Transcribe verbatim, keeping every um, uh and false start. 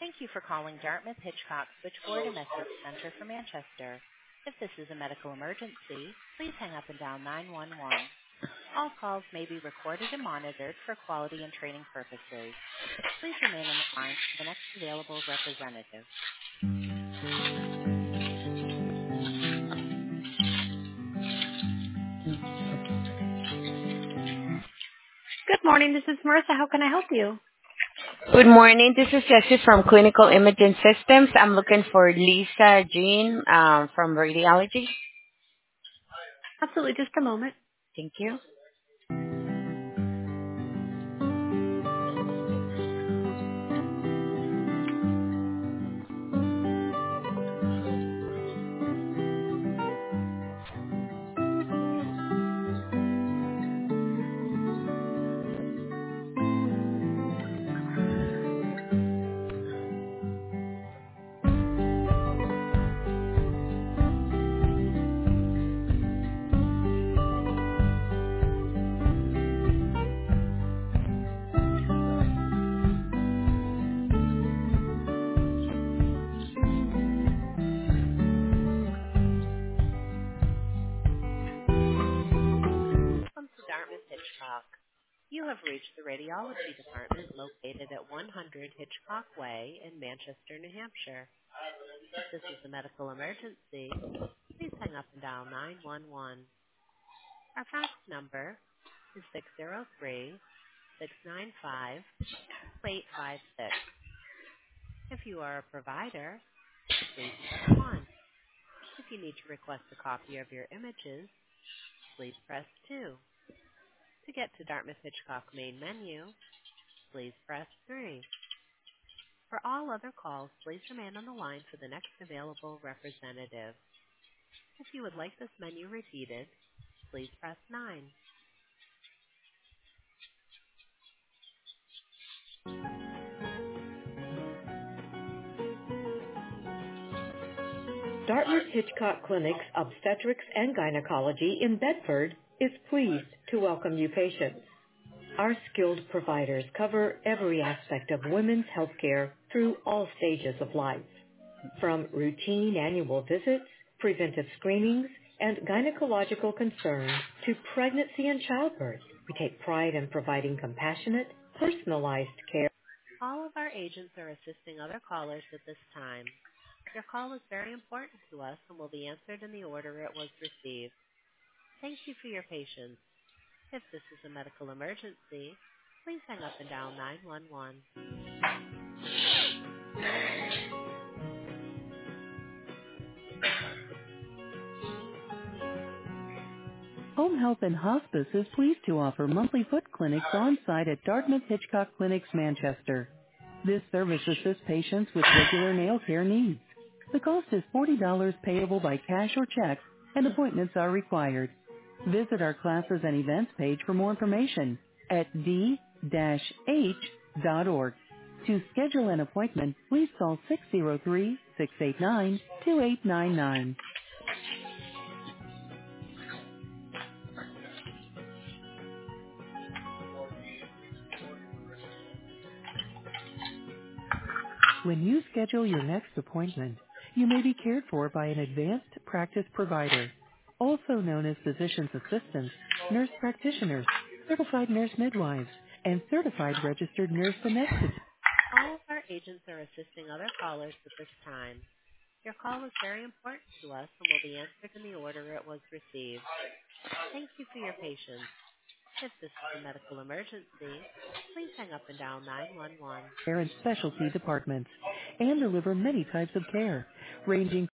Thank you for calling Dartmouth Hitchcock Switchboard and Message Center for Manchester. If this is a medical emergency, please hang up and dial nine one one. All calls may be recorded and monitored for quality and training purposes. Please remain on the line for the next available representative. Good morning. This is Marissa. How can I help you? Good morning. This is Jessie from Clinical Imaging Systems. I'm looking for Lisa Jean um, from Radiology. Absolutely. Just a moment. Thank you. Welcome to Dartmouth Hitchcock. You have reached the radiology department located at one hundred Hitchcock Way in Manchester, New Hampshire. If this is a medical emergency, please hang up and dial nine one one. Our fax number is six zero three, six nine five, eight five six. If you are a provider, please press one. If you need to request a copy of your images, please press two. To get to Dartmouth Hitchcock main menu, please press three. For all other calls, please remain on the line for the next available representative. If you would like this menu repeated, please press nine. Dartmouth Hitchcock Clinic's Obstetrics and Gynecology in Bedford is pleased to welcome you patients. Our skilled providers cover every aspect of women's health care through all stages of life. From routine annual visits, preventive screenings, and gynecological concerns to pregnancy and childbirth, we take pride in providing compassionate, personalized care. All of our agents are assisting other callers at this time. Your call is very important to us and will be answered in the order it was received. Thank you for your patience. If this is a medical emergency, please hang up and dial nine one one. Home Health and Hospice is pleased to offer monthly foot clinics on-site at Dartmouth Hitchcock Clinics, Manchester. This service assists patients with regular nail care needs. The cost is forty dollars payable by cash or check, and appointments are required. Visit our classes and events page for more information at d dash h dot org. To schedule an appointment, please call six zero three, six eight nine, two eight nine nine. When you schedule your next appointment, you may be cared for by an advanced practice provider, also known as physician's assistants, nurse practitioners, certified nurse midwives, and certified registered nurse anesthetist. All of our agents are assisting other callers at this time. Your call is very important to us and will be answered in the order it was received. Thank you for your patience. If this is a medical emergency, please hang up and dial nine one one. Care and specialty departments and deliver many types of care, ranging